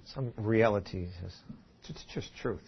some realities. It's just truth,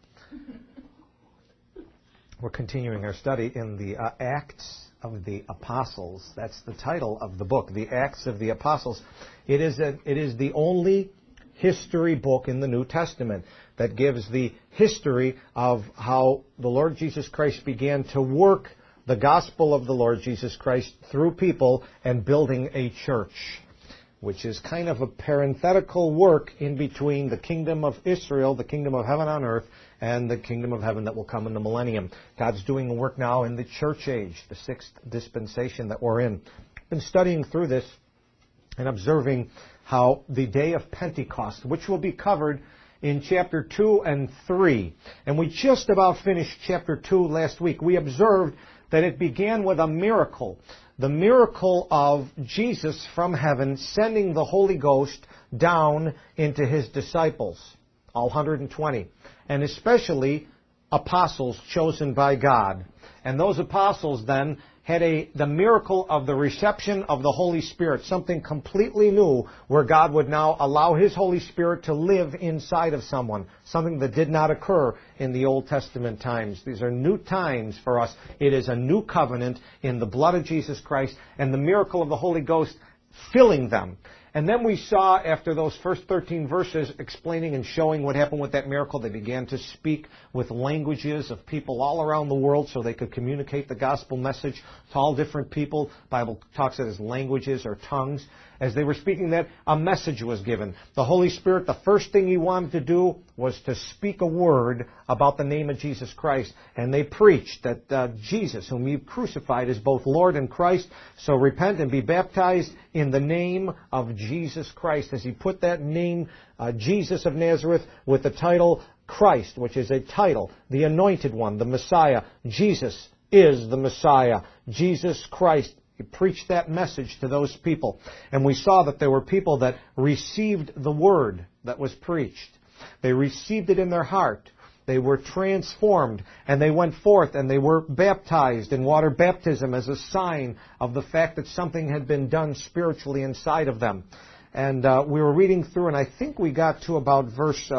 We're continuing our study in the Acts of the Apostles. That's the title of the book, the Acts of the Apostles. It is the only history book in the New Testament that gives the history of how the Lord Jesus Christ began to work the gospel of the Lord Jesus Christ through people and building a church, which is kind of a parenthetical work in between the kingdom of Israel, the kingdom of heaven on earth, and the kingdom of heaven that will come in the millennium. God's doing a work now in the church age, the sixth dispensation that we're in. I've been studying through this and observing how the day of Pentecost, which will be covered in chapter 2 and 3, and we just about finished chapter 2 last week. We observed that it began with a miracle. The miracle of Jesus from heaven sending the Holy Ghost down into His disciples, all 120, and especially apostles chosen by God. And those apostles then had the miracle of the reception of the Holy Spirit, something completely new, where God would now allow His Holy Spirit to live inside of someone, something that did not occur in the Old Testament times. These are new times for us. It is a new covenant in the blood of Jesus Christ and the miracle of the Holy Ghost filling them. And then we saw, after those first 13 verses explaining and showing what happened with that miracle, they began to speak with languages of people all around the world so they could communicate the gospel message to all different people. The Bible talks of it as languages or tongues. As they were speaking that, a message was given. The Holy Spirit, the first thing He wanted to do was to speak a word about the name of Jesus Christ. And they preached that Jesus, whom you crucified, is both Lord and Christ. So repent and be baptized in the name of Jesus Christ. As He put that name, Jesus of Nazareth, with the title Christ, which is a title, the Anointed One, the Messiah. Jesus is the Messiah. Jesus Christ. He preached that message to those people. And we saw that there were people that received the word that was preached. They received it in their heart. They were transformed, and they went forth and they were baptized in water baptism as a sign of the fact that something had been done spiritually inside of them. And we were reading through, and I think we got to about verse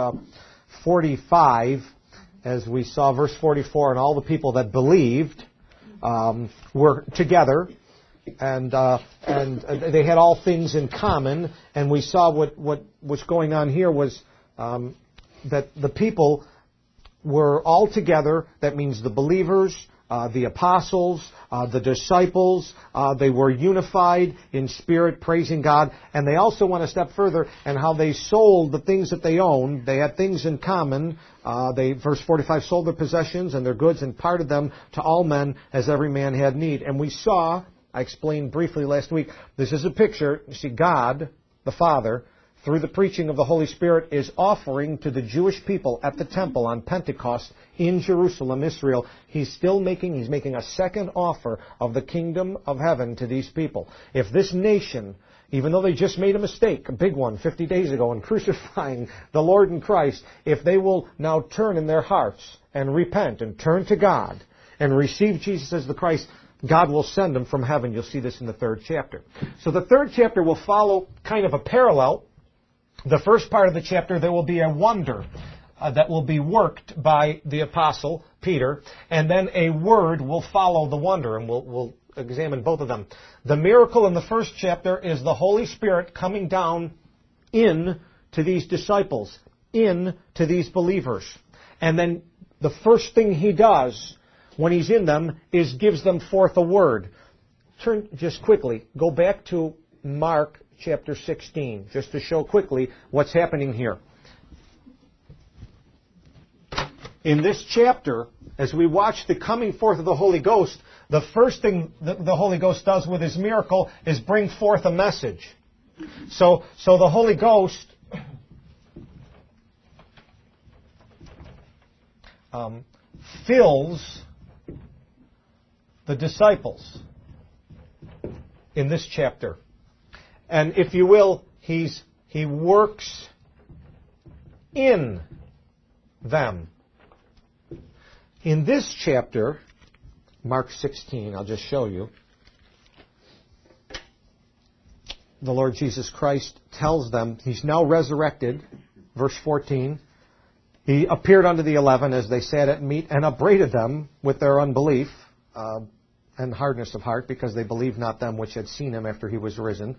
45, as we saw verse 44, and all the people that believed were together. And they had all things in common, and we saw what was going on here was that the people were all together. That means the believers, the apostles, the disciples. They were unified in spirit, praising God. And they also went a step further in how they sold the things that they owned. They had things in common. They, verse 45, sold their possessions and their goods and parted them to all men as every man had need. And we saw, I explained briefly last week, this is a picture. You see, God, the Father, through the preaching of the Holy Spirit, is offering to the Jewish people at the temple on Pentecost in Jerusalem, Israel. He's making a second offer of the kingdom of heaven to these people. If this nation, even though they just made a mistake, a big one, 50 days ago in crucifying the Lord and Christ, if they will now turn in their hearts and repent and turn to God and receive Jesus as the Christ, God will send them from heaven. You'll see this in the 3rd chapter. So the 3rd chapter will follow kind of a parallel. The first part of the chapter, there will be a wonder that will be worked by the apostle Peter, and then a word will follow the wonder, and we'll examine both of them. The miracle in the first chapter is the Holy Spirit coming down in to these disciples, in to these believers. And then the first thing He does when He's in them is gives them forth a word. Turn just quickly, go back to Mark chapter 16, just to show quickly what's happening here. In this chapter, as we watch the coming forth of the Holy Ghost, the first thing that the Holy Ghost does with His miracle is bring forth a message. So the Holy Ghost fills the disciples in this chapter. And if you will, He works in them. In this chapter, Mark 16, I'll just show you, the Lord Jesus Christ tells them He's now resurrected. verse 14. He appeared unto the 11 as they sat at meat and upbraided them with their unbelief and hardness of heart, because they believed not them which had seen him after he was risen.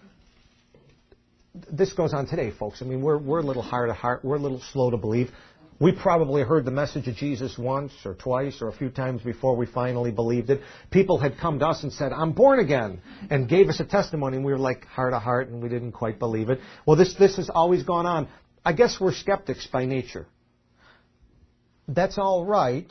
This goes on today, folks. I mean, we're a little hard of heart. We're a little slow to believe. We probably heard the message of Jesus once or twice or a few times before we finally believed it. People had come to us and said, I'm born again, and gave us a testimony, and we were like hard of heart, and we didn't quite believe it. Well, this has always gone on. I guess we're skeptics by nature. That's all right.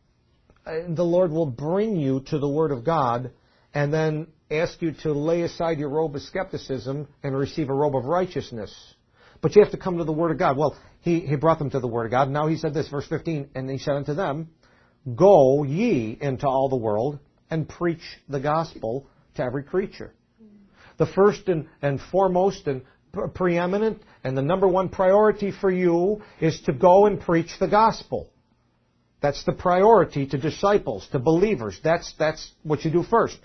The Lord will bring you to the Word of God and then ask you to lay aside your robe of skepticism and receive a robe of righteousness. But you have to come to the Word of God. Well, he brought them to the Word of God. Now he said this, verse 15, and he said unto them, Go ye into all the world and preach the gospel to every creature. The first and foremost and preeminent and the number one priority for you is to go and preach the gospel. That's the priority to disciples, to believers. That's what you do first.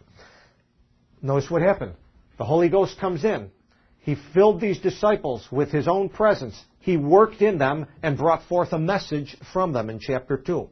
Notice what happened. The Holy Ghost comes in. He filled these disciples with His own presence. He worked in them and brought forth a message from them in chapter 2.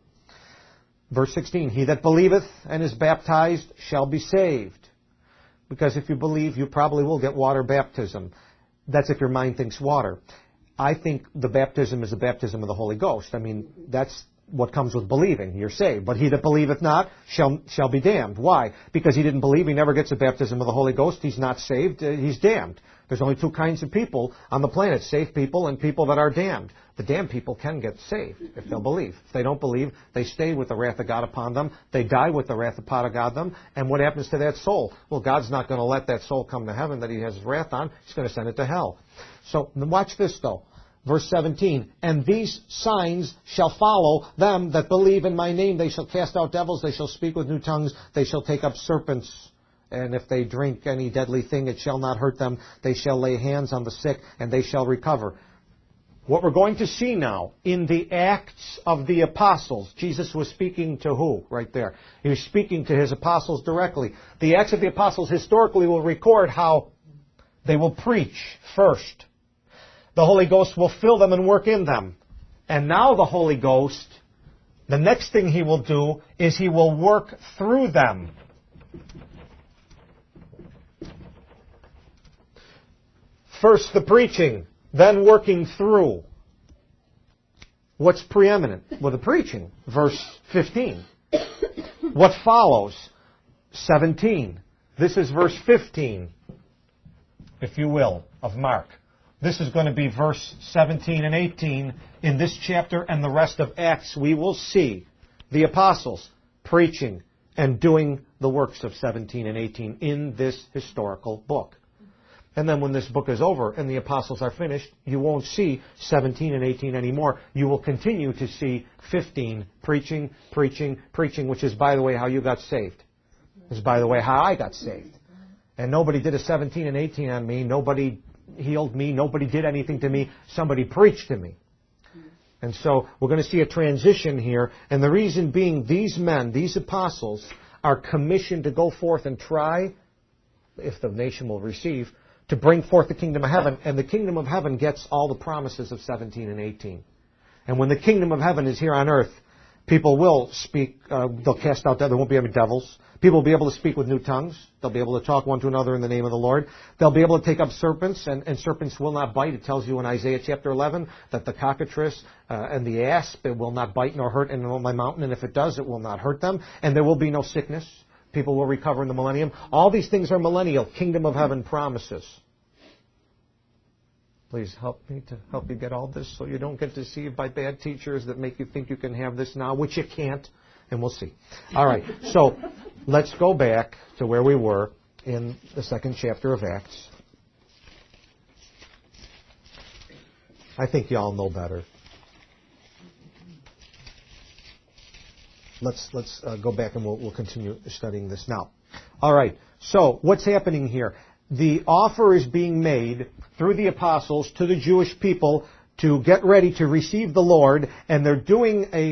Verse 16, He that believeth and is baptized shall be saved. Because if you believe, you probably will get water baptism. That's if your mind thinks water. I think the baptism is the baptism of the Holy Ghost. I mean, that's what comes with believing. You're saved. But he that believeth not shall be damned. Why? Because he didn't believe. He never gets the baptism of the Holy Ghost. He's not saved. He's damned. There's only two kinds of people on the planet, saved people and people that are damned. The damned people can get saved if they'll believe. If they don't believe, they stay with the wrath of God upon them. They die with the wrath of God upon them. And what happens to that soul? Well, God's not going to let that soul come to heaven that He has wrath on. He's going to send it to hell. So watch this, though. Verse 17, And these signs shall follow them that believe in my name. They shall cast out devils. They shall speak with new tongues. They shall take up serpents. And if they drink any deadly thing, it shall not hurt them. They shall lay hands on the sick, and they shall recover. What we're going to see now in the Acts of the Apostles, Jesus was speaking to who right there? He was speaking to His apostles directly. The Acts of the Apostles historically will record how they will preach first. The Holy Ghost will fill them and work in them. And now the Holy Ghost, the next thing He will do is He will work through them. First the preaching, then working through. What's preeminent? Well, the preaching, verse 15. What follows? 17. This is verse 15, if you will, of Mark. This is going to be verse 17 and 18 in this chapter and the rest of Acts. We will see the apostles preaching and doing the works of 17 and 18 in this historical book. And then when this book is over and the apostles are finished, you won't see 17 and 18 anymore. You will continue to see 15, preaching, preaching, preaching, which is, by the way, how you got saved. This is, by the way, how I got saved. And nobody did a 17 and 18 on me. Nobody healed me. Nobody did anything to me. Somebody preached to me. And so we're going to see a transition here. And the reason being, these men, these apostles, are commissioned to go forth and try, if the nation will receive, to bring forth the kingdom of heaven. And the kingdom of heaven gets all the promises of 17 and 18. And when the kingdom of heaven is here on earth, people will speak, they'll cast out devils. There won't be any devils. People will be able to speak with new tongues. They'll be able to talk one to another in the name of the Lord. They'll be able to take up serpents, and serpents will not bite. It tells you in Isaiah chapter 11 that the cockatrice and the asp, it will not bite nor hurt in my mountain, and if it does, it will not hurt them. And there will be no sickness. People will recover in the millennium. All these things are millennial, kingdom of heaven promises. Please help me to help you get all this so you don't get deceived by bad teachers that make you think you can have this now, which you can't. And we'll see. All right, so let's go back to where we were in the second chapter of Acts. I think you all know better. Let's go back and we'll continue studying this now. All right, so what's happening here? The offer is being made through the apostles to the Jewish people to get ready to receive the Lord, and they're doing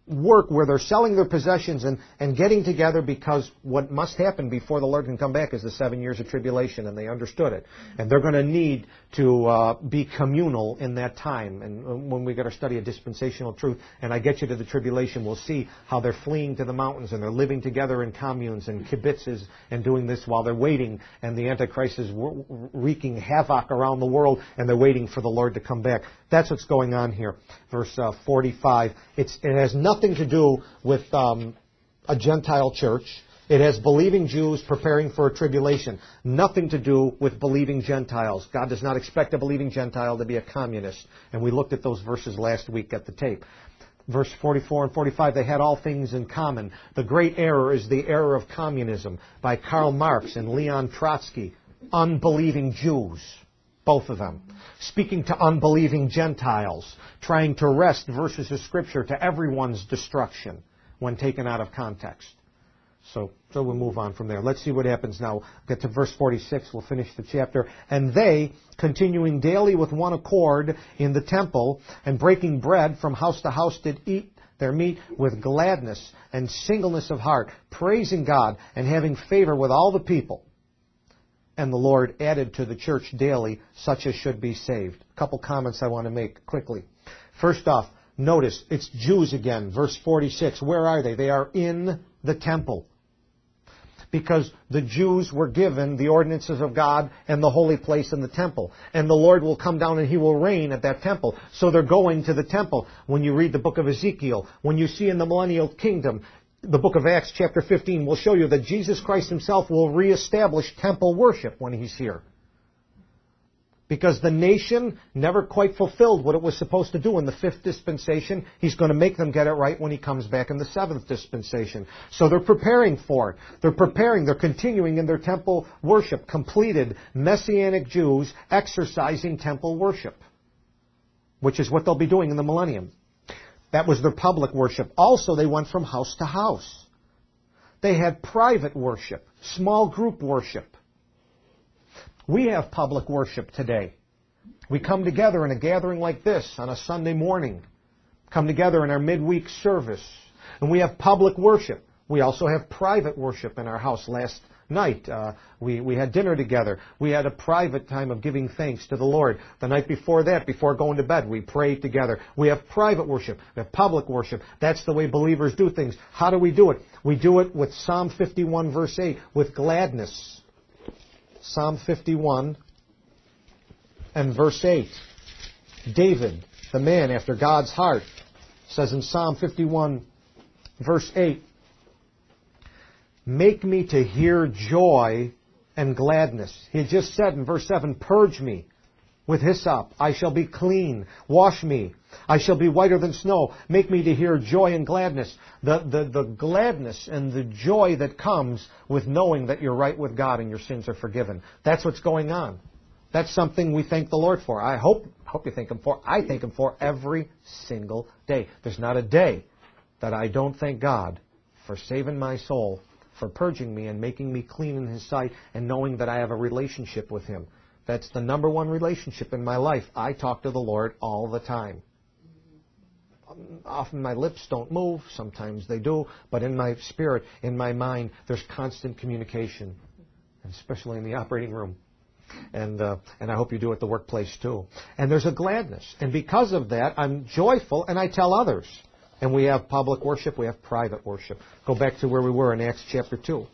work where they're selling their possessions and getting together, because what must happen before the Lord can come back is the 7 years of tribulation, and they understood it. And they're going to need to be communal in that time. And when we get our study of dispensational truth, and I get you to the tribulation, we'll see how they're fleeing to the mountains, and they're living together in communes and kibbutzes and doing this while they're waiting, and the Antichrist is wreaking havoc around the world, and they're waiting for the Lord to come back. That's what's going on here. Verse 45. It has nothing to do with a Gentile church. It has believing Jews preparing for a tribulation. Nothing to do with believing Gentiles. God does not expect a believing Gentile to be a communist. And we looked at those verses last week at the tape. Verse 44 and 45, they had all things in common. The great error is the error of communism by Karl Marx and Leon Trotsky. Unbelieving Jews. Both of them. Speaking to unbelieving Gentiles, trying to wrest verses of Scripture to everyone's destruction when taken out of context. So we'll move on from there. Let's see what happens now. Get to verse 46. We'll finish the chapter. And they, continuing daily with one accord in the temple, and breaking bread from house to house, did eat their meat with gladness and singleness of heart, praising God and having favor with all the people. And the Lord added to the church daily such as should be saved. A couple comments I want to make quickly. First off, notice it's Jews again. Verse 46. Where are they? They are in the temple. Because the Jews were given the ordinances of God and the holy place in the temple. And the Lord will come down and He will reign at that temple. So they're going to the temple. When you read the book of Ezekiel, when you see in the millennial kingdom, the book of Acts chapter 15 will show you that Jesus Christ Himself will reestablish temple worship when He's here. Because the nation never quite fulfilled what it was supposed to do in the 5th dispensation. He's going to make them get it right when He comes back in the 7th dispensation. So they're preparing for it. They're continuing in their temple worship. Completed Messianic Jews exercising temple worship, which is what they'll be doing in the millennium. That was their public worship. Also, they went from house to house. They had private worship, small group worship. We have public worship today. We come together in a gathering like this on a Sunday morning. Come together in our midweek service. And we have public worship. We also have private worship in our house. Last night, we had dinner together. We had a private time of giving thanks to the Lord. The night before that, before going to bed, we prayed together. We have private worship. We have public worship. That's the way believers do things. How do we do it? We do it with Psalm 51, verse 8, with gladness. Psalm 51 and verse 8. David, the man after God's heart, says in Psalm 51, verse 8, make me to hear joy and gladness. He had just said in verse 7, purge me with hyssop, I shall be clean. Wash me, I shall be whiter than snow. Make me to hear joy and gladness. The gladness and the joy that comes with knowing that you're right with God and your sins are forgiven. That's what's going on. That's something we thank the Lord for. I hope you thank Him for. I thank Him for every single day. There's not a day that I don't thank God for saving my soul, for purging me and making me clean in His sight, and knowing that I have a relationship with Him. That's the number one relationship in my life. I talk to the Lord all the time. Often my lips don't move. Sometimes they do. But in my spirit, in my mind, there's constant communication, especially in the operating room. And I hope you do at the workplace too. And there's a gladness. And because of that, I'm joyful and I tell others. And we have public worship, we have private worship. Go back to where we were in Acts chapter 2.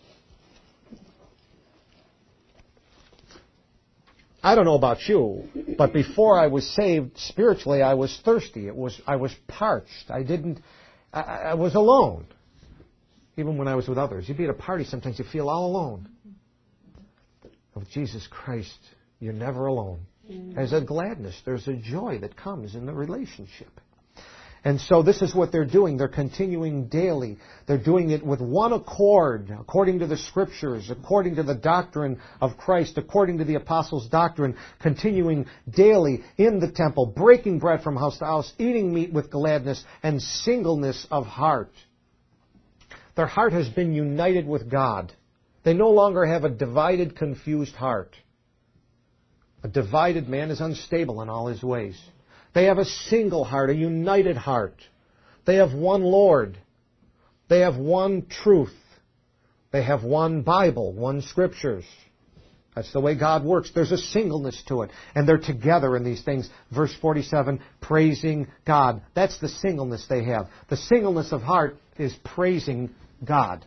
I don't know about you, but before I was saved spiritually, I was thirsty. I was parched. I was alone. Even when I was with others. You'd be at a party, sometimes you feel all alone. With Jesus Christ, you're never alone. There's a gladness, there's a joy that comes in the relationship. And so this is what they're doing. They're continuing daily. They're doing it with one accord, according to the Scriptures, according to the doctrine of Christ, according to the Apostles' doctrine, continuing daily in the temple, breaking bread from house to house, eating meat with gladness and singleness of heart. Their heart has been united with God. They no longer have a divided, confused heart. A divided man is unstable in all his ways. They have a single heart, a united heart. They have one Lord. They have one truth. They have one Bible, one Scriptures. That's the way God works. There's a singleness to it. And they're together in these things. Verse 47, praising God. That's the singleness they have. The singleness of heart is praising God.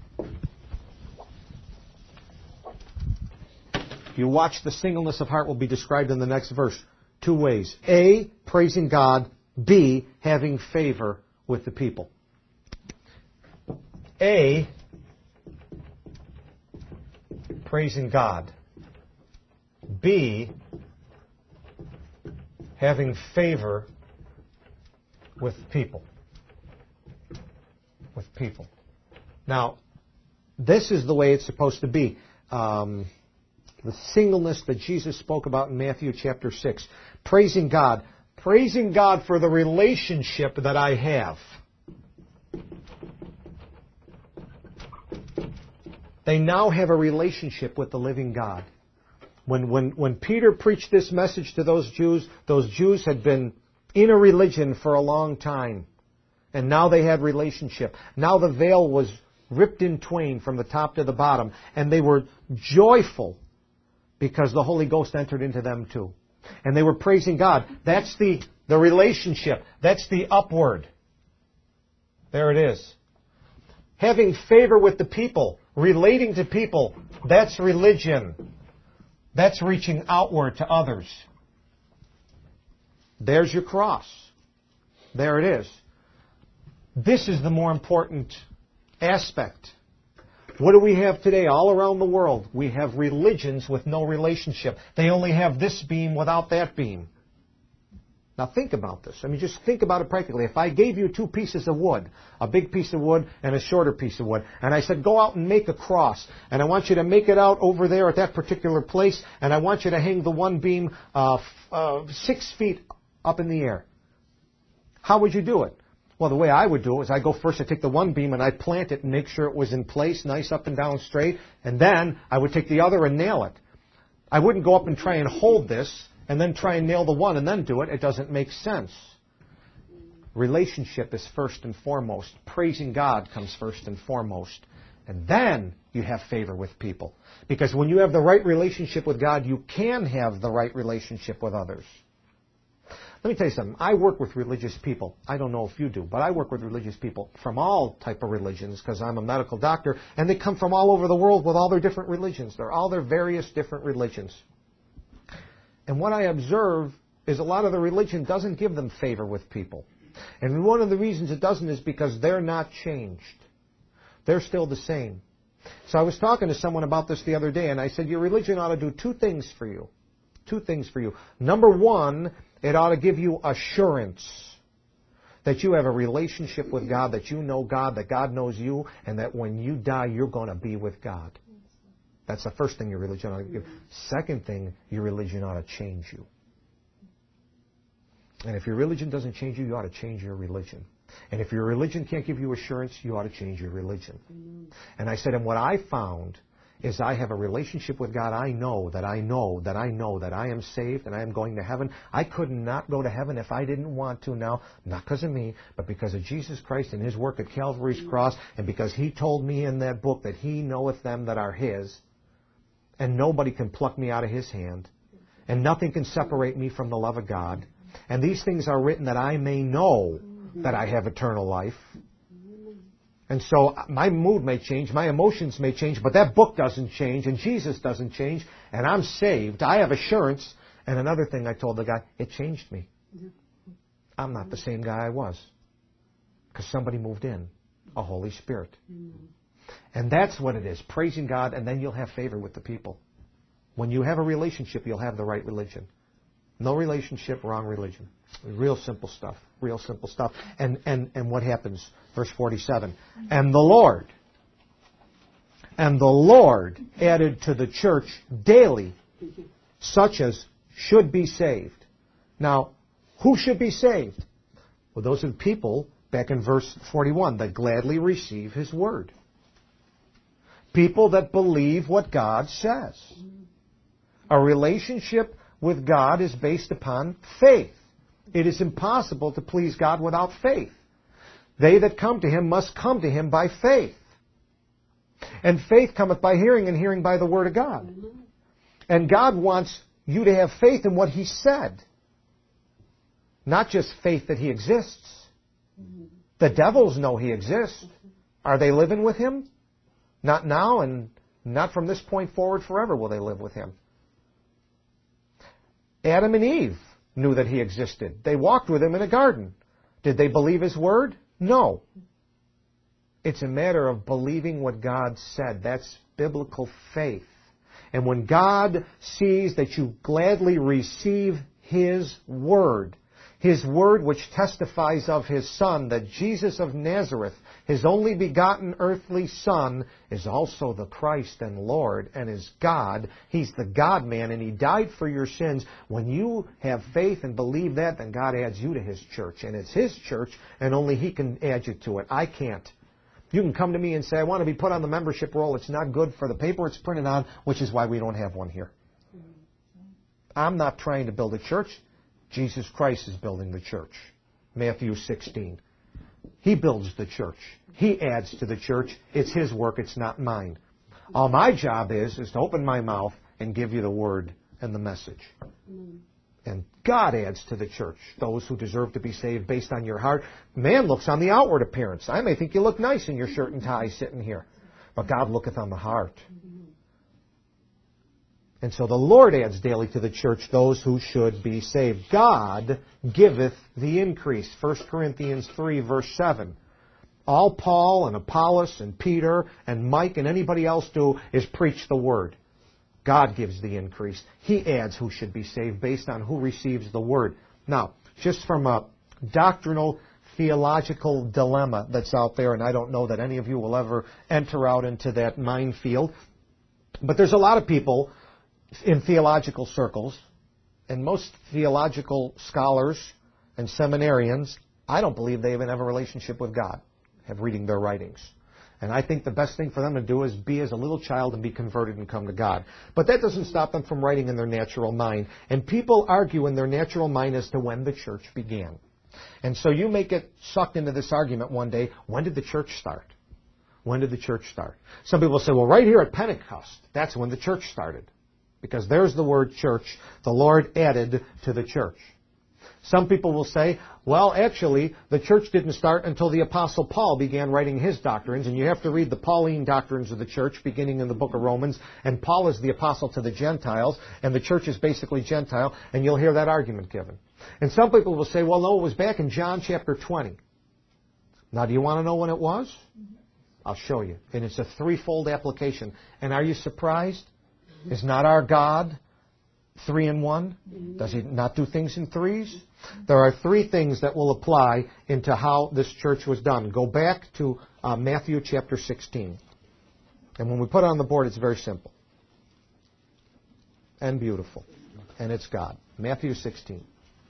If you watch, the singleness of heart will be described in the next verse. Two ways. A, praising God. B, having favor with the people. A, praising God. B, having favor with people. With people. Now, this is the way it's supposed to be. The singleness that Jesus spoke about in Matthew chapter 6. Praising God. Praising God for the relationship that I have. They now have a relationship with the living God. When Peter preached this message to those Jews had been in a religion for a long time. And now they had relationship. Now the veil was ripped in twain from the top to the bottom. And they were joyful because the Holy Ghost entered into them too. And they were praising God. That's the relationship. That's the upward. There it is. Having favor with the people, relating to people, that's religion. That's reaching outward to others. There's your cross. There it is. This is the more important aspect. What do we have today all around the world? We have religions with no relationship. They only have this beam without that beam. Now think about this. I mean, just think about it practically. If I gave you two pieces of wood, a big piece of wood and a shorter piece of wood, and I said, go out and make a cross, and I want you to make it out over there at that particular place, and I want you to hang the one beam 6 feet up in the air. How would you do it? Well, the way I would do it is I go first, I take the one beam and I plant it and make sure it was in place, nice up and down straight, and then I would take the other and nail it. I wouldn't go up and try and hold this and then try and nail the one and then do it. It doesn't make sense. Relationship is first and foremost. Praising God comes first and foremost. And then you have favor with people. Because when you have the right relationship with God, you can have the right relationship with others. Let me tell you something. I work with religious people. I don't know if you do, but I work with religious people from all type of religions because I'm a medical doctor, and they come from all over the world with all their different religions. They're all their various different religions. And what I observe is a lot of the religion doesn't give them favor with people. And one of the reasons it doesn't is because they're not changed. They're still the same. So I was talking to someone about this the other day, and I said, your religion ought to do two things for you. Two things for you. Number one, it ought to give you assurance that you have a relationship with God, that you know God, that God knows you, and that when you die, you're going to be with God. That's the first thing your religion ought to give. Second thing, your religion ought to change you. And if your religion doesn't change you, you ought to change your religion. And if your religion can't give you assurance, you ought to change your religion. And I said, and what I found is I have a relationship with God. I know that I am saved and I am going to heaven. I could not go to heaven if I didn't want to now, not because of me, but because of Jesus Christ and His work at Calvary's cross, and because He told me in that book that He knoweth them that are His, and nobody can pluck me out of His hand, and nothing can separate me from the love of God. And these things are written that I may know that I have eternal life. And so my mood may change, my emotions may change, but that book doesn't change, and Jesus doesn't change, and I'm saved. I have assurance. And another thing I told the guy, it changed me. I'm not the same guy I was. Because somebody moved in, a Holy Spirit. And that's what it is, praising God, and then you'll have favor with the people. When you have a relationship, you'll have the right religion. No relationship, wrong religion. Real simple stuff. Real simple stuff. And what happens? Verse 47. And the Lord added to the church daily such as should be saved. Now, who should be saved? Well, those are the people, back in verse 41, that gladly receive His word. People that believe what God says. A relationship with God is based upon faith. It is impossible to please God without faith. They that come to him must come to him by faith. And faith cometh by hearing, and hearing by the word of God. And God wants you to have faith in what he said. Not just faith that he exists. The devils know he exists. Are they living with him? Not now, and not from this point forward forever will they live with him. Adam and Eve knew that he existed. They walked with him in a garden. Did they believe his word? No. It's a matter of believing what God said. That's biblical faith. And when God sees that you gladly receive his word which testifies of his Son, that Jesus of Nazareth, his only begotten earthly Son, is also the Christ and Lord and is God. He's the God-man, and he died for your sins. When you have faith and believe that, then God adds you to his church. And it's his church, and only he can add you to it. I can't. You can come to me and say, I want to be put on the membership roll. It's not good for the paper it's printed on, which is why we don't have one here. I'm not trying to build a church. Jesus Christ is building the church. Matthew 16. He builds the church. He adds to the church. It's his work. It's not mine. All my job is to open my mouth and give you the word and the message. And God adds to the church those who deserve to be saved based on your heart. Man looks on the outward appearance. I may think you look nice in your shirt and tie sitting here. But God looketh on the heart. And so the Lord adds daily to the church those who should be saved. God giveth the increase. 1 Corinthians 3, verse 7. All Paul and Apollos and Peter and Mike and anybody else do is preach the word. God gives the increase. He adds who should be saved based on who receives the word. Now, just from a doctrinal, theological dilemma that's out there, and I don't know that any of you will ever enter out into that minefield, but there's a lot of people in theological circles, and most theological scholars and seminarians, I don't believe they even have a relationship with God, have reading their writings. And I think the best thing for them to do is be as a little child and be converted and come to God. But that doesn't stop them from writing in their natural mind. And people argue in their natural mind as to when the church began. And so you may get sucked into this argument one day, when did the church start? When did the church start? Some people say, well, right here at Pentecost, that's when the church started. Because there's the word church. The Lord added to the church. Some people will say, well, actually, the church didn't start until the Apostle Paul began writing his doctrines, and you have to read the Pauline doctrines of the church beginning in the book of Romans, and Paul is the apostle to the Gentiles, and the church is basically Gentile, and you'll hear that argument given. And some people will say, well, no, it was back in John chapter 20. Now, do you want to know when it was? I'll show you. And it's a threefold application. And are you surprised? Is not our God 3 in 1? Does he not do things in threes? There are three things that will apply into how this church was done. Go back to Matthew chapter 16. And when we put it on the board, it's very simple. And beautiful. And it's God. Matthew 16.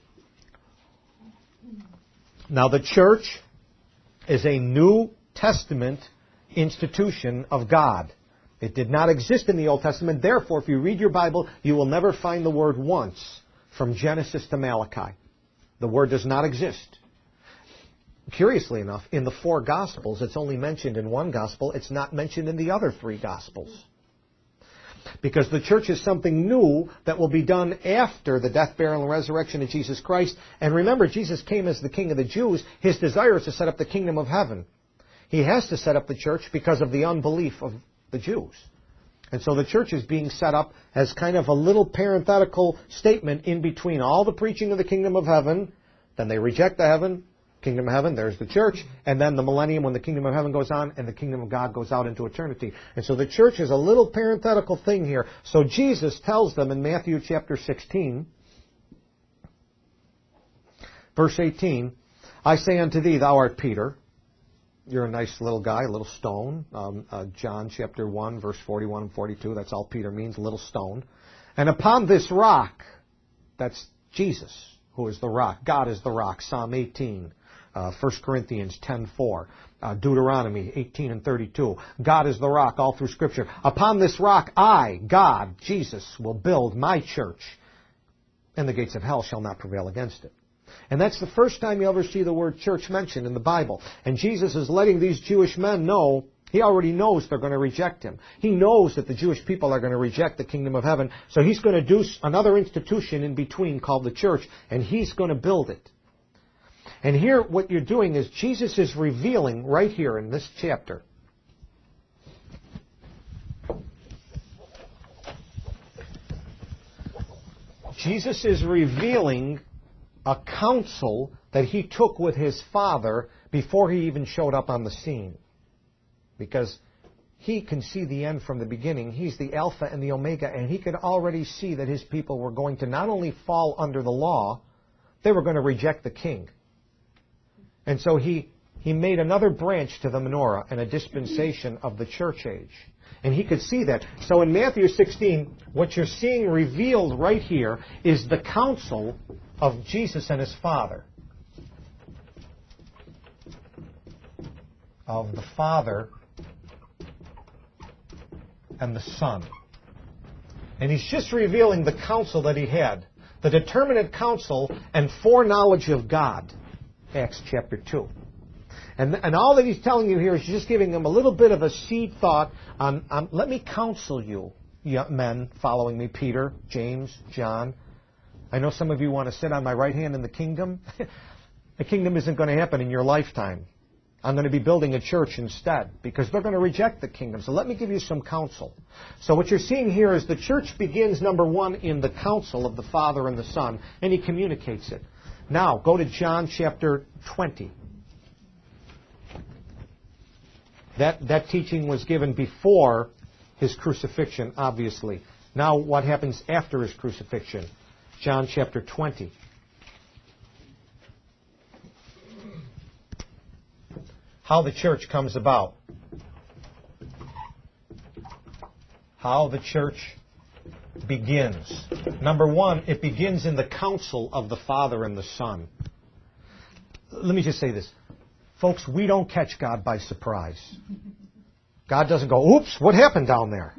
Now the church is a New Testament institution of God. It did not exist in the Old Testament. Therefore, if you read your Bible, you will never find the word once from Genesis to Malachi. The word does not exist. Curiously enough, in the 4 Gospels, it's only mentioned in one Gospel. It's not mentioned in the other 3 Gospels. Because the church is something new that will be done after the death, burial, and resurrection of Jesus Christ. And remember, Jesus came as the King of the Jews. His desire is to set up the kingdom of heaven. He has to set up the church because of the unbelief of the Jews. And so the church is being set up as kind of a little parenthetical statement in between all the preaching of the kingdom of heaven. Then they reject the kingdom of heaven, there's the church, and then the millennium when the kingdom of heaven goes on and the kingdom of God goes out into eternity. And so the church is a little parenthetical thing here. So Jesus tells them in Matthew chapter 16, verse 18, I say unto thee, thou art Peter. You're a nice little guy, a little stone. John chapter 1, verse 41 and 42, that's all Peter means, little stone. And upon this rock, that's Jesus, who is the rock. God is the rock, Psalm 18, 1 Corinthians 10:4, Deuteronomy 18 and 32. God is the rock all through Scripture. Upon this rock, I, God, Jesus, will build my church, and the gates of hell shall not prevail against it. And that's the first time you ever see the word church mentioned in the Bible. And Jesus is letting these Jewish men know, he already knows they're going to reject him. He knows that the Jewish people are going to reject the kingdom of heaven. So he's going to do another institution in between called the church, and he's going to build it. And here what you're doing is Jesus is revealing right here in this chapter. Jesus is revealing a counsel that he took with his Father before he even showed up on the scene. Because he can see the end from the beginning. He's the Alpha and the Omega, and he could already see that his people were going to not only fall under the law, they were going to reject the king. And so he made another branch to the menorah and a dispensation of the church age. And he could see that. So in Matthew 16, what you're seeing revealed right here is the counsel of Jesus and his Father. Of the Father and the Son. And he's just revealing the counsel that he had. The determinate counsel and foreknowledge of God. Acts chapter 2. And all that he's telling you here is just giving them a little bit of a seed thought on let me counsel you, men following me, Peter, James, John. I know some of you want to sit on my right hand in the kingdom. The kingdom isn't going to happen in your lifetime. I'm going to be building a church instead because they're going to reject the kingdom. So let me give you some counsel. So what you're seeing here is the church begins, number one, in the counsel of the Father and the Son, and he communicates it. Now, go to John chapter 20. That teaching was given before his crucifixion, obviously. Now, what happens after his crucifixion? John chapter 20. How the church comes about. How the church begins. Number one, it begins in the counsel of the Father and the Son. Let me just say this. Folks, we don't catch God by surprise. God doesn't go, oops, what happened down there?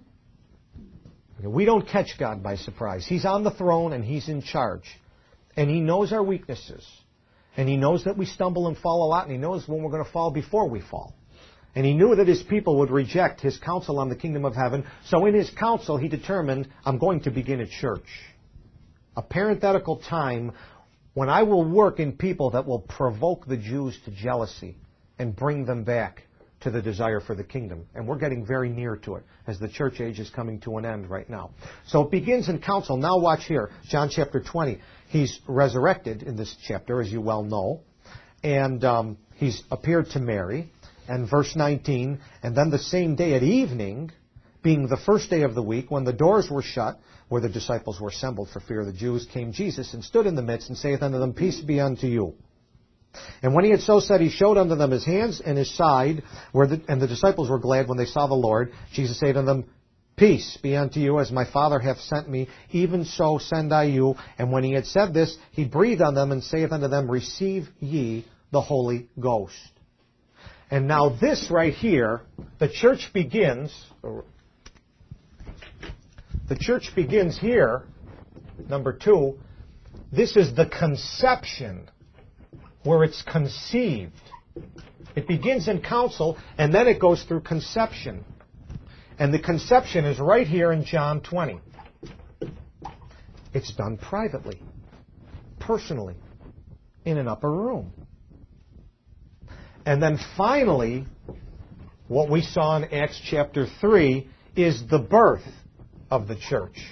We don't catch God by surprise. He's on the throne and he's in charge. And he knows our weaknesses. And he knows that we stumble and fall a lot. And he knows when we're going to fall before we fall. And he knew that his people would reject his counsel on the kingdom of heaven. So in his counsel, he determined, I'm going to begin a church. A parenthetical time when I will work in people that will provoke the Jews to jealousy and bring them back to the desire for the kingdom. And we're getting very near to it as the church age is coming to an end right now. So it begins in counsel. Now watch here, John chapter 20. He's resurrected in this chapter, as you well know. And he's appeared to Mary. And verse 19, and then the same day at evening, being the first day of the week, when the doors were shut, where the disciples were assembled for fear of the Jews, came Jesus and stood in the midst and saith unto them, Peace be unto you. And when he had so said, he showed unto them his hands and his side, and the disciples were glad when they saw the Lord. Jesus said unto them, Peace be unto you, as my Father hath sent me, even so send I you. And when he had said this, he breathed on them and saith unto them, Receive ye the Holy Ghost. And now this right here, the church begins here, number two. This is the conception, where it's conceived. It begins in counsel, and then it goes through conception. And the conception is right here in John 20. It's done privately, personally, in an upper room. And then finally, what we saw in Acts chapter 3 is the birth of the church.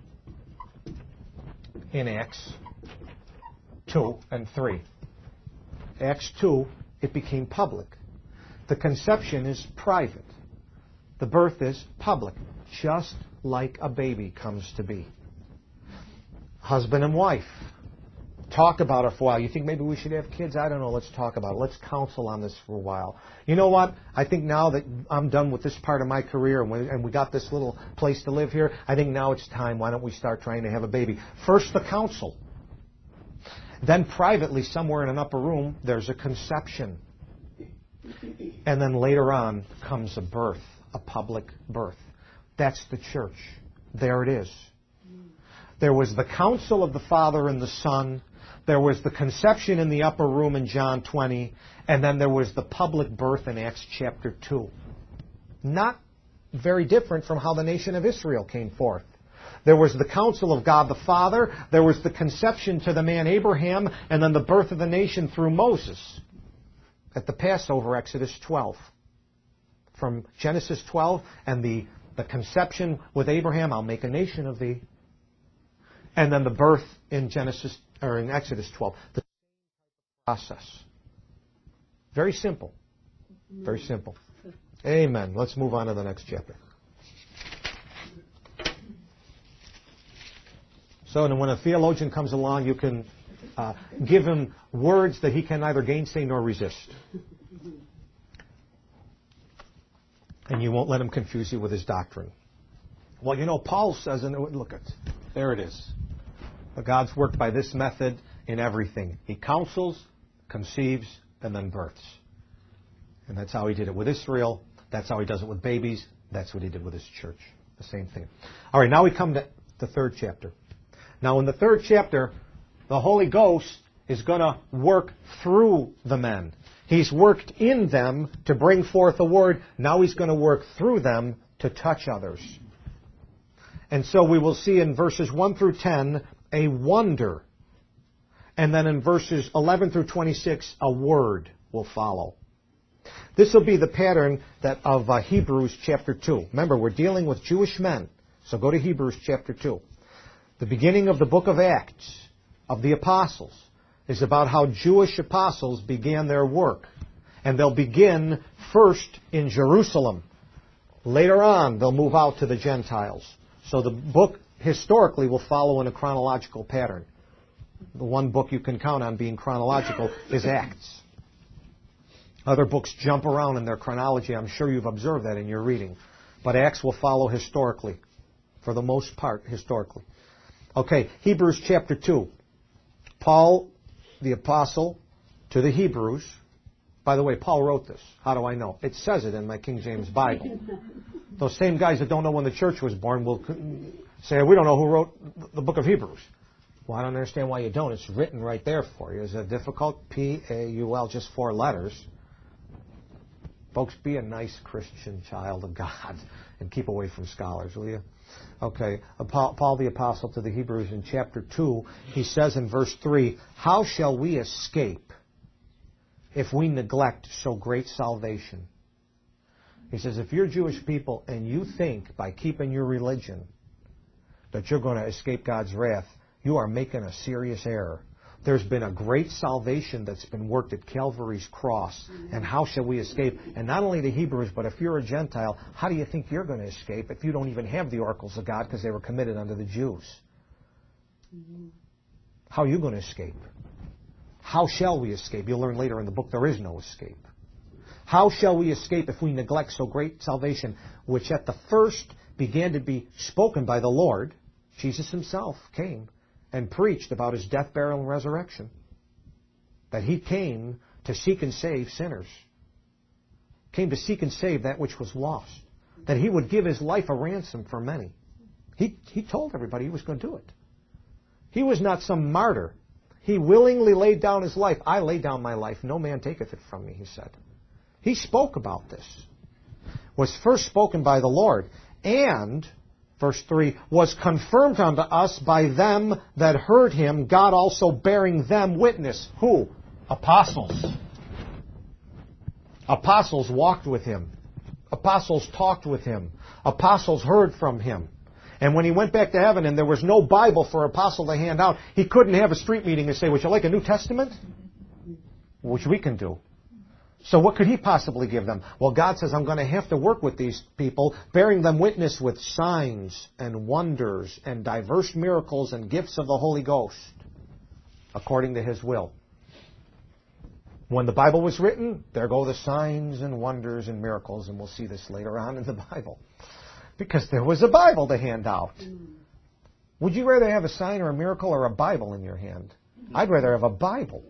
In Acts 2 and 3. Acts 2, it became public. The conception is private. The birth is public, just like a baby comes to be. Husband and wife. Talk about it for a while. You think maybe we should have kids? I don't know. Let's talk about it. Let's counsel on this for a while. You know what? I think now that I'm done with this part of my career and we got this little place to live here, I think now it's time. Why don't we start trying to have a baby? First, the counsel. Then privately, somewhere in an upper room, there's a conception. And then later on comes a birth, a public birth. That's the church. There it is. There was the counsel of the Father and the Son. there was the conception in the upper room in John 20, and then there was the public birth in Acts chapter 2. Not very different from how the nation of Israel came forth. There was the counsel of God the Father, there was the conception to the man Abraham, and then the birth of the nation through Moses at the Passover, Exodus 12. From Genesis 12 and the conception with Abraham, I'll make a nation of thee. And then the birth in Exodus 12. The process. Very simple. Very simple. Amen. Let's move on to the next chapter. So when a theologian comes along, you can give him words that he can neither gainsay nor resist. And you won't let him confuse you with his doctrine. Well, Paul says, and look, there it is. God's worked by this method in everything. He counsels, conceives, and then births. And that's how he did it with Israel. That's how he does it with babies. That's what he did with his church. The same thing. All right, now we come to the third chapter. Now, in the third chapter, the Holy Ghost is going to work through the men. He's worked in them to bring forth the word. Now he's going to work through them to touch others. And so we will see in verses 1 through 10 a wonder. And then in verses 11 through 26, a word will follow. This will be the pattern of Hebrews chapter 2. Remember, we're dealing with Jewish men. So go to Hebrews chapter 2. The beginning of the book of Acts of the apostles is about how Jewish apostles began their work. And they'll begin first in Jerusalem. Later on, they'll move out to the Gentiles. So the book historically will follow in a chronological pattern. The one book you can count on being chronological is Acts. Other books jump around in their chronology. I'm sure you've observed that in your reading. But Acts will follow historically. For the most part, historically. Okay, Hebrews chapter 2. Paul, the apostle, to the Hebrews. By the way, Paul wrote this. How do I know? It says it in my King James Bible. Those same guys that don't know when the church was born will say, we don't know who wrote the book of Hebrews. Well, I don't understand why you don't. It's written right there for you. Is it difficult? P-A-U-L, just 4 letters. Folks, be a nice Christian child of God and keep away from scholars, will you? Okay, Paul the Apostle to the Hebrews in chapter 2, he says in verse 3, how shall we escape if we neglect so great salvation? He says, if you're Jewish people and you think by keeping your religion that you're going to escape God's wrath, you are making a serious error. There's been a great salvation that's been worked at Calvary's cross. And how shall we escape? And not only the Hebrews, but if you're a Gentile, how do you think you're going to escape if you don't even have the oracles of God because they were committed unto the Jews? How are you going to escape? How shall we escape? You'll learn later in the book there is no escape. How shall we escape if we neglect so great salvation, which at the first began to be spoken by the Lord? Jesus himself came and preached about his death, burial, and resurrection. That he came to seek and save sinners. Came to seek and save that which was lost. That he would give his life a ransom for many. He told everybody he was going to do it. He was not some martyr. He willingly laid down his life. I lay down my life. No man taketh it from me, he said. He spoke about this. Was first spoken by the Lord. And verse 3, was confirmed unto us by them that heard him, God also bearing them witness. Who? Apostles. Apostles walked with him. Apostles talked with him. Apostles heard from him. And when he went back to heaven and there was no Bible for an apostle to hand out, he couldn't have a street meeting and say, would you like a New Testament? Which we can do. So what could he possibly give them? Well, God says, I'm going to have to work with these people, bearing them witness with signs and wonders and diverse miracles and gifts of the Holy Ghost, according to his will. When the Bible was written, there go the signs and wonders and miracles, and we'll see this later on in the Bible. Because there was a Bible to hand out. Would you rather have a sign or a miracle or a Bible in your hand? I'd rather have a Bible.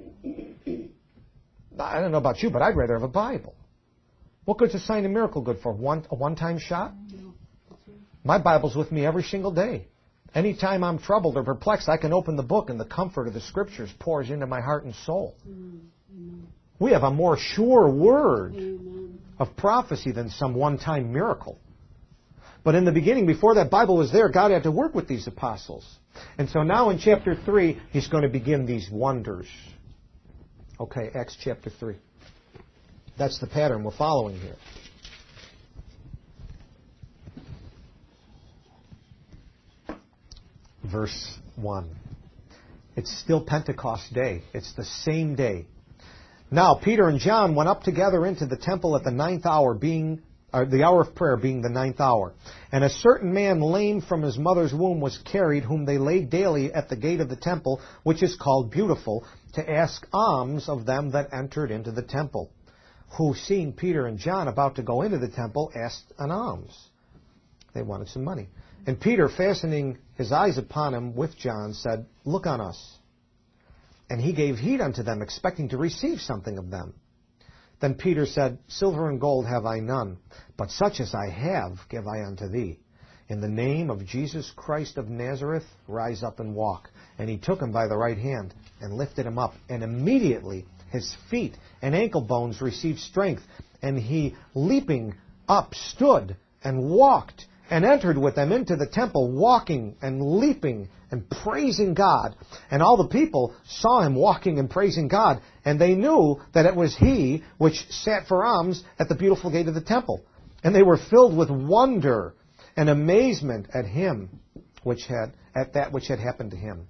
I don't know about you, but I'd rather have a Bible. What good's a sign and miracle good for? A one-time shot? My Bible's with me every single day. Anytime I'm troubled or perplexed, I can open the book and the comfort of the Scriptures pours into my heart and soul. Amen. We have a more sure word Amen. of prophecy than some one-time miracle. But in the beginning, before that Bible was there, God had to work with these apostles. And so now in chapter 3, He's going to begin these wonders. Okay, Acts chapter 3. That's the pattern we're following here. Verse 1. It's still Pentecost Day. It's the same day. Now Peter and John went up together into the temple at the 9th hour, the hour of prayer being the 9th hour. And a certain man lame from his mother's womb was carried, whom they laid daily at the gate of the temple, which is called Beautiful, to ask alms of them that entered into the temple, who, seeing Peter and John about to go into the temple, asked an alms. They wanted some money. And Peter, fastening his eyes upon him with John, said, Look on us. And he gave heed unto them, expecting to receive something of them. Then Peter said, Silver and gold have I none, but such as I have give I unto thee. In the name of Jesus Christ of Nazareth, rise up and walk. And he took him by the right hand and lifted him up. And immediately his feet and ankle bones received strength. And he, leaping up, stood and walked and entered with them into the temple, walking and leaping and praising God. And all the people saw him walking and praising God, and they knew that it was he which sat for alms at the beautiful gate of the temple. And they were filled with wonder and amazement at that which had happened to him.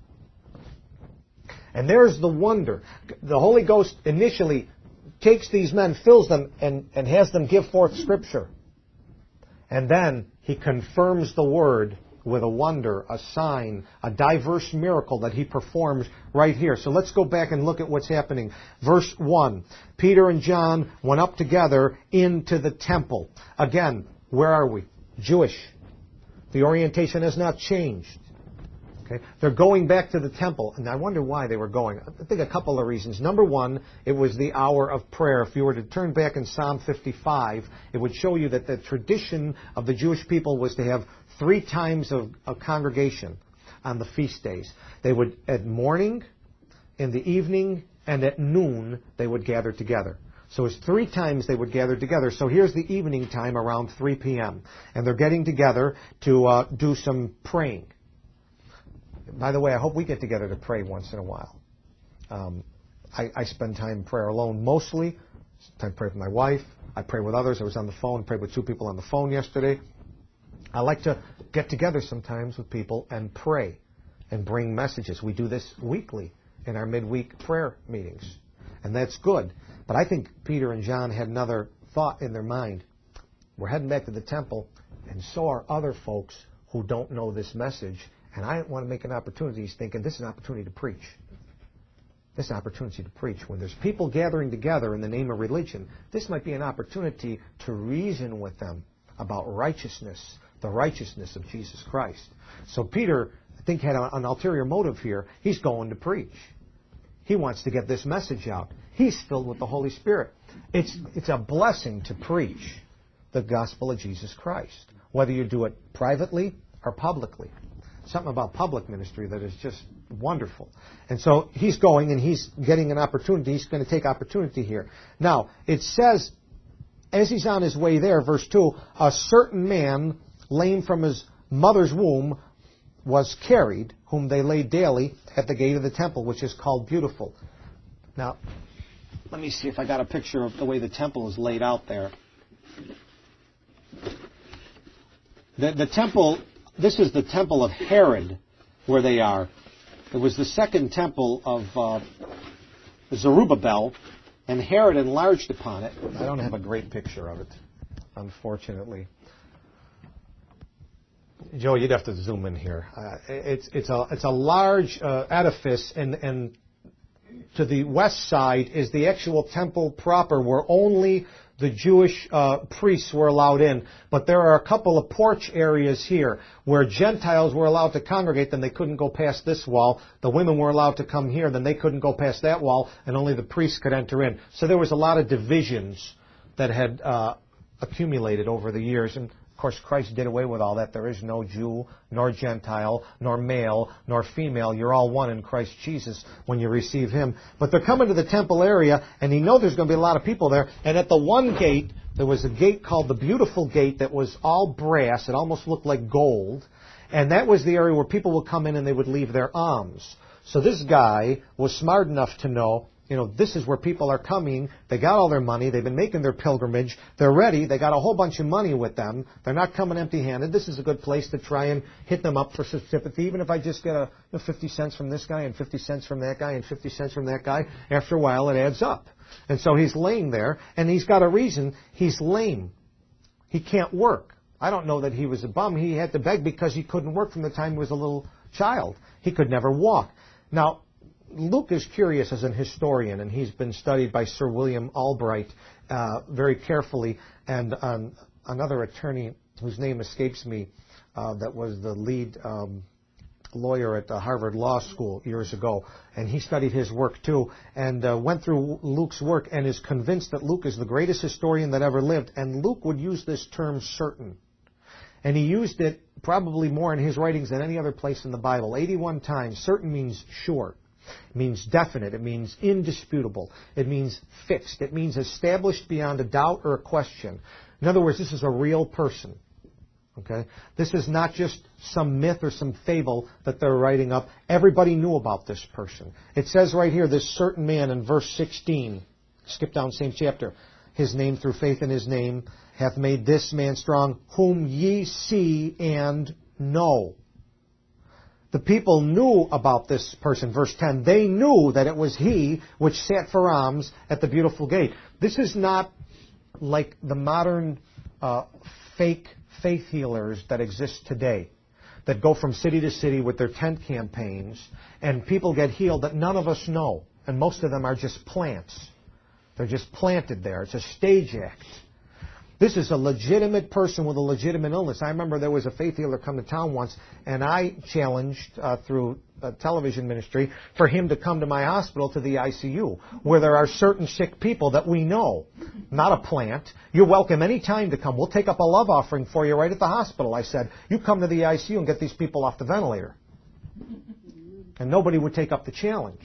And there's the wonder. The Holy Ghost initially takes these men, fills them, and has them give forth Scripture. And then he confirms the word with a wonder, a sign, a diverse miracle that he performs right here. So let's go back and look at what's happening. Verse 1, Peter and John went up together into the temple. Again, where are we? Jewish. The orientation has not changed. Okay? They're going back to the temple, and I wonder why they were going. I think a couple of reasons. Number one, it was the hour of prayer. If you were to turn back in Psalm 55, it would show you that the tradition of the Jewish people was to have 3 times of a congregation on the feast days. They would, at morning, in the evening, and at noon, they would gather together. So it's 3 times they would gather together. So here's the evening time around 3 p.m. And they're getting together to do some praying. By the way, I hope we get together to pray once in a while. I spend time in prayer alone mostly. I pray with my wife. I pray with others. I was on the phone, prayed with 2 people on the phone yesterday. I like to get together sometimes with people and pray and bring messages. We do this weekly in our midweek prayer meetings. And that's good. But I think Peter and John had another thought in their mind. We're heading back to the temple, and so are other folks who don't know this message. And I want to make an opportunity. He's thinking, this is an opportunity to preach. This is an opportunity to preach. When there's people gathering together in the name of religion, this might be an opportunity to reason with them about righteousness, the righteousness of Jesus Christ. So Peter, I think, had an ulterior motive here. He's going to preach. He wants to get this message out. He's filled with the Holy Spirit. It's a blessing to preach the gospel of Jesus Christ, whether you do it privately or publicly. Something about public ministry that is just wonderful. And so he's going and he's getting an opportunity. He's going to take opportunity here. Now, it says, as he's on his way there, verse 2, a certain man, lame from his mother's womb, was carried, whom they laid daily at the gate of the temple, which is called Beautiful. Now, let me see if I got a picture of the way the temple is laid out there. The temple, this is the temple of Herod, where they are. It was the second temple of Zerubbabel, and Herod enlarged upon it. I don't have a great picture of it, unfortunately. Joe, you'd have to zoom in here. It's a large edifice, and to the west side is the actual temple proper, where only the Jewish priests were allowed in. But there are a couple of porch areas here where Gentiles were allowed to congregate, then they couldn't go past this wall. The women were allowed to come here, then they couldn't go past that wall, and only the priests could enter in. So there was a lot of divisions that had accumulated over the years. And of course, Christ did away with all that. There is no Jew, nor Gentile, nor male, nor female. You're all one in Christ Jesus when you receive Him. But they're coming to the temple area, and He knows there's going to be a lot of people there. And at the one gate, there was a gate called the Beautiful Gate that was all brass. It almost looked like gold. And that was the area where people would come in and they would leave their alms. So this guy was smart enough to know, this is where people are coming. They got all their money. They've been making their pilgrimage. They're ready. They got a whole bunch of money with them. They're not coming empty-handed. This is a good place to try and hit them up for some sympathy. Even if I just get 50 cents from this guy and 50 cents from that guy and 50 cents from that guy, after a while it adds up. And so he's laying there, and he's got a reason. He's lame. He can't work. I don't know that he was a bum. He had to beg because he couldn't work from the time he was a little child. He could never walk. Now, Luke is curious as an historian, and he's been studied by Sir William Albright very carefully, and another attorney whose name escapes me that was the lead lawyer at Harvard Law School years ago, and he studied his work too, and went through Luke's work and is convinced that Luke is the greatest historian that ever lived, and Luke would use this term certain. And he used it probably more in his writings than any other place in the Bible. 81 times. Certain means sure. It means definite. It means indisputable. It means fixed. It means established beyond a doubt or a question. In other words, this is a real person. Okay? This is not just some myth or some fable that they're writing up. Everybody knew about this person. It says right here, this certain man in verse 16. Skip down same chapter. His name through faith in His name hath made this man strong, whom ye see and know. The people knew about this person. Verse 10, they knew that it was he which sat for alms at the Beautiful Gate. This is not like the modern fake faith healers that exist today, that go from city to city with their tent campaigns, and people get healed that none of us know. And most of them are just plants. They're just planted there. It's a stage act. This is a legitimate person with a legitimate illness. I remember there was a faith healer come to town once, and I challenged through television ministry for him to come to my hospital to the ICU, where there are certain sick people that we know, not a plant. You're welcome any time to come. We'll take up a love offering for you right at the hospital. I said, you come to the ICU and get these people off the ventilator. And nobody would take up the challenge.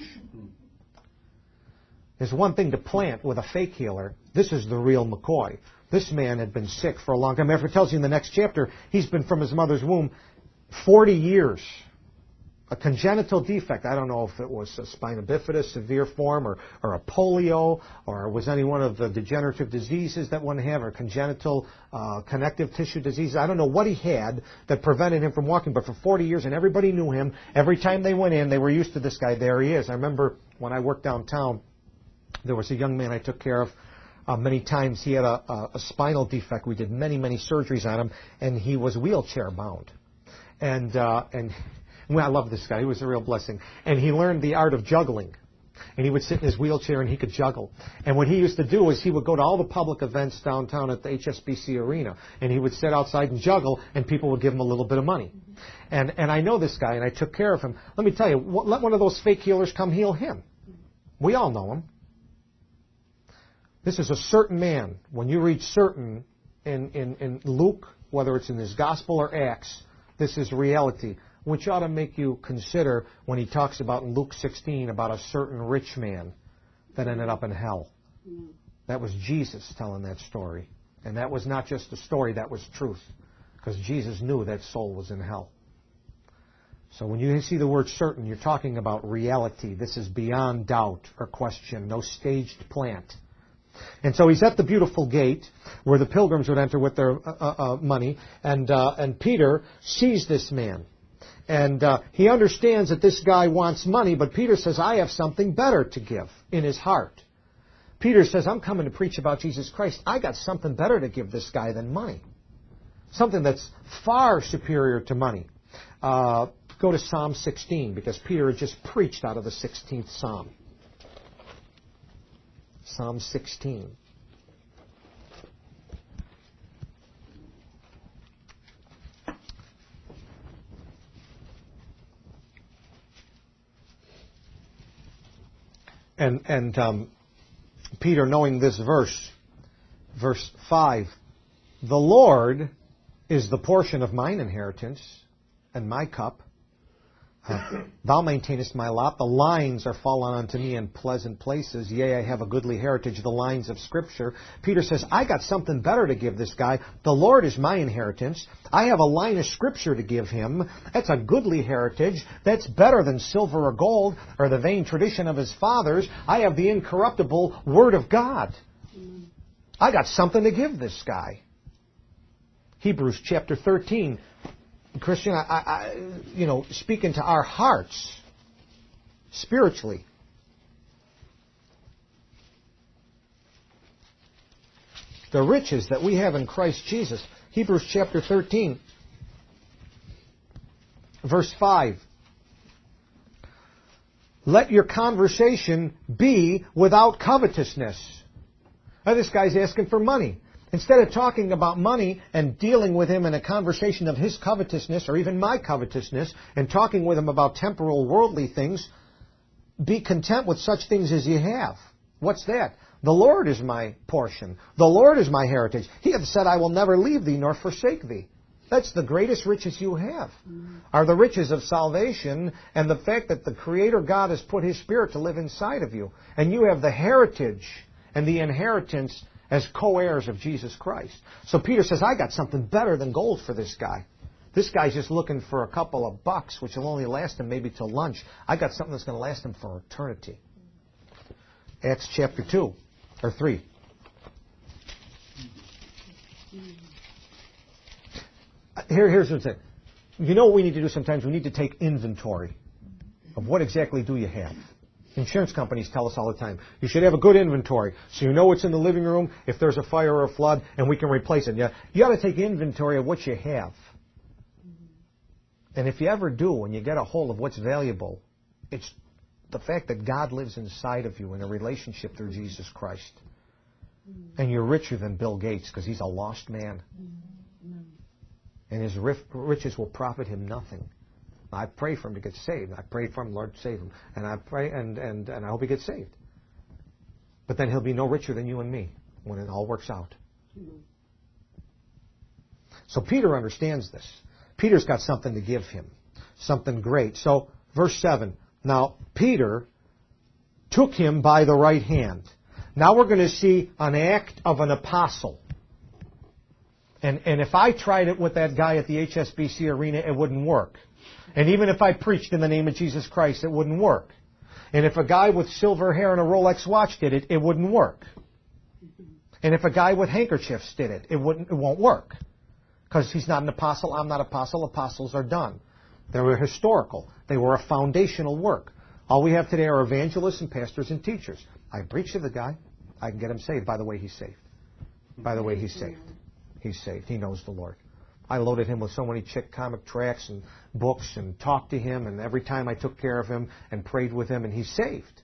There's one thing to plant with a fake healer. This is the real McCoy. This man had been sick for a long time. After it tells you in the next chapter, he's been from his mother's womb 40 years. A congenital defect. I don't know if it was a spina bifida, severe form, or a polio, or was any one of the degenerative diseases that one have, or congenital connective tissue disease. I don't know what he had that prevented him from walking, but for 40 years, and everybody knew him. Every time they went in, they were used to this guy. There he is. I remember when I worked downtown, there was a young man I took care of. Many times he had a spinal defect. We did many surgeries on him, and he was wheelchair bound. And well, I love this guy. He was a real blessing. And he learned the art of juggling. And he would sit in his wheelchair and he could juggle. And what he used to do is he would go to all the public events downtown at the HSBC Arena, and he would sit outside and juggle, and people would give him a little bit of money. And I know this guy, and I took care of him. Let me tell you, let one of those fake healers come heal him. We all know him. This is a certain man. When you read certain in Luke, whether it's in his Gospel or Acts, this is reality, which ought to make you consider when he talks about in Luke 16 about a certain rich man that ended up in hell. That was Jesus telling that story. And that was not just a story, that was truth. Because Jesus knew that soul was in hell. So when you see the word certain, you're talking about reality. This is beyond doubt or question, no staged plant. And so he's at the Beautiful Gate where the pilgrims would enter with their money, and Peter sees this man. And he understands that this guy wants money, but Peter says, I have something better to give in his heart. Peter says, I'm coming to preach about Jesus Christ. I got something better to give this guy than money. Something that's far superior to money. Go to Psalm 16, because Peter had just preached out of the 16th Psalm. Psalm 16. And Peter, knowing this verse 5, the Lord is the portion of mine inheritance and my cup. Thou maintainest my lot. The lines are fallen unto me in pleasant places. Yea, I have a goodly heritage, the lines of Scripture. Peter says, I got something better to give this guy. The Lord is my inheritance. I have a line of Scripture to give him. That's a goodly heritage. That's better than silver or gold or the vain tradition of his fathers. I have the incorruptible Word of God. I got something to give this guy. Hebrews chapter 13. Christian, speaking to our hearts spiritually. The riches that we have in Christ Jesus. Hebrews chapter 13, verse 5. Let your conversation be without covetousness. Now, this guy's asking for money. Instead of talking about money and dealing with him in a conversation of his covetousness or even my covetousness and talking with him about temporal worldly things, be content with such things as you have. What's that? The Lord is my portion. The Lord is my heritage. He hath said, I will never leave thee nor forsake thee. That's the greatest riches you have, are the riches of salvation and the fact that the Creator God has put His Spirit to live inside of you. And you have the heritage and the inheritance as co-heirs of Jesus Christ. So Peter says, I got something better than gold for this guy. This guy's just looking for a couple of bucks, which will only last him maybe till lunch. I got something that's going to last him for eternity. Acts chapter 2, or 3. Here's what's it. You know what we need to do sometimes? We need to take inventory of what exactly do you have. Insurance companies tell us all the time, you should have a good inventory so you know what's in the living room if there's a fire or a flood and we can replace it. You ought to take inventory of what you have. And if you ever do and you get a hold of what's valuable, it's the fact that God lives inside of you in a relationship through Jesus Christ. And you're richer than Bill Gates because he's a lost man. And his riches will profit him nothing. I pray for him to get saved. I pray for him, Lord, save him. And I pray and I hope he gets saved. But then he'll be no richer than you and me when it all works out. So Peter understands this. Peter's got something to give him. Something great. So, verse 7. Now, Peter took him by the right hand. Now we're going to see an act of an apostle. And if I tried it with that guy at the HSBC arena, it wouldn't work. And even if I preached in the name of Jesus Christ, it wouldn't work. And if a guy with silver hair and a Rolex watch did it, it wouldn't work. And if a guy with handkerchiefs did it, it won't work. Because he's not an apostle, I'm not an apostle. Apostles are done. They were historical. They were a foundational work. All we have today are evangelists and pastors and teachers. I preach to the guy. I can get him saved. By the way, he's saved. By the way, he's saved. He's saved. He knows the Lord. I loaded him with so many chick comic tracts and books and talked to him, and every time I took care of him and prayed with him, and he's saved.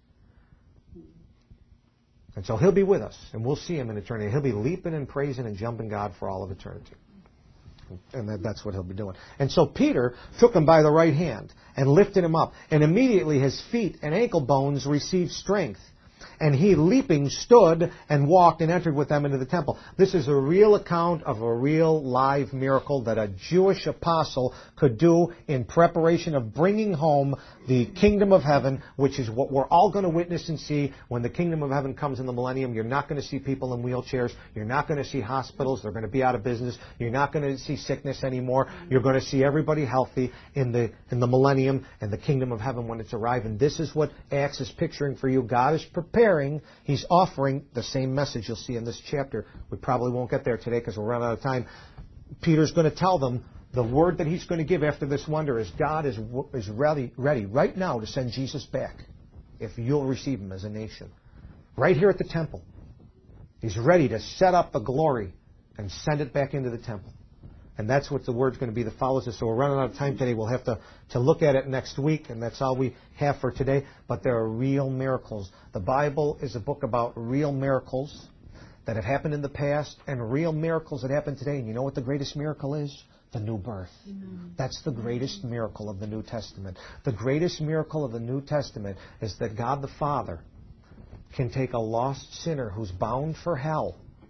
And so he'll be with us, and we'll see him in eternity. He'll be leaping and praising and jumping God for all of eternity. And that's what he'll be doing. And so Peter took him by the right hand and lifted him up, and immediately his feet and ankle bones received strength. And he, leaping, stood and walked and entered with them into the temple. This is a real account of a real live miracle that a Jewish apostle could do in preparation of bringing home the kingdom of heaven, which is what we're all going to witness and see when the kingdom of heaven comes in the millennium. You're not going to see people in wheelchairs. You're not going to see hospitals. They're going to be out of business. You're not going to see sickness anymore. You're going to see everybody healthy in the millennium and the kingdom of heaven when it's arrived. And this is what Acts is picturing for you. God is preparing. He's offering the same message you'll see in this chapter. We probably won't get there today because we'll run out of time. Peter's going to tell them the word that he's going to give after this wonder is God is ready right now to send Jesus back if you'll receive him as a nation. Right here at the temple. He's ready to set up the glory and send it back into the temple. And that's what the word's going to be that follows this. So we're running out of time today. We'll have to look at it next week, and that's all we have for today. But there are real miracles. The Bible is a book about real miracles that have happened in the past and real miracles that happen today. And you know what the greatest miracle is? The new birth. That's the greatest miracle of the New Testament. The greatest miracle of the New Testament is that God the Father can take a lost sinner who's bound for hell,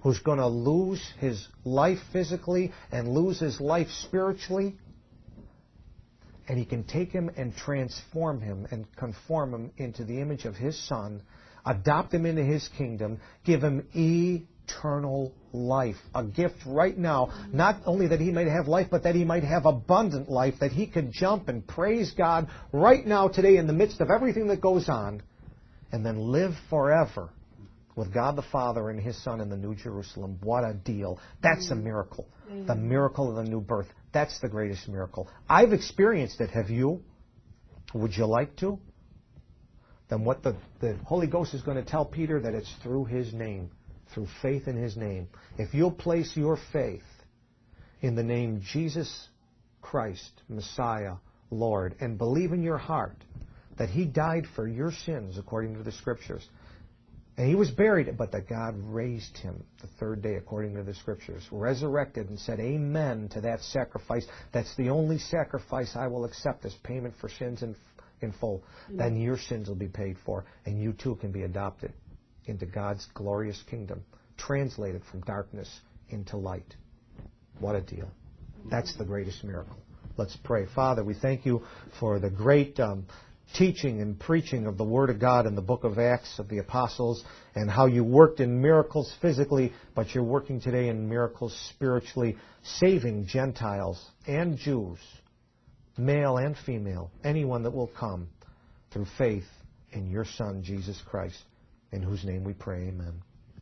who's going to lose his life physically and lose his life spiritually. And he can take him and transform him and conform him into the image of his Son, adopt him into his kingdom, give him eternal life. A gift right now, not only that he might have life, but that he might have abundant life, that he could jump and praise God right now, today, in the midst of everything that goes on, and then live forever with God the Father and his Son in the New Jerusalem. What a deal. That's a miracle. The miracle of the new birth. That's the greatest miracle. I've experienced it. Have you? Would you like to? Then what the Holy Ghost is going to tell Peter, that it's through his name, through faith in his name. If you'll place your faith in the name Jesus Christ, Messiah, Lord, and believe in your heart that he died for your sins according to the Scriptures, and he was buried, but that God raised him the third day according to the Scriptures, resurrected, and said amen to that sacrifice. That's the only sacrifice I will accept as payment for sins in full. Then your sins will be paid for, and you too can be adopted into God's glorious kingdom, translated from darkness into light. What a deal. That's the greatest miracle. Let's pray. Father, we thank you for the great teaching and preaching of the Word of God in the book of Acts of the Apostles, and how you worked in miracles physically, but you're working today in miracles spiritually, saving Gentiles and Jews, male and female, anyone that will come through faith in your Son, Jesus Christ, in whose name we pray. Amen.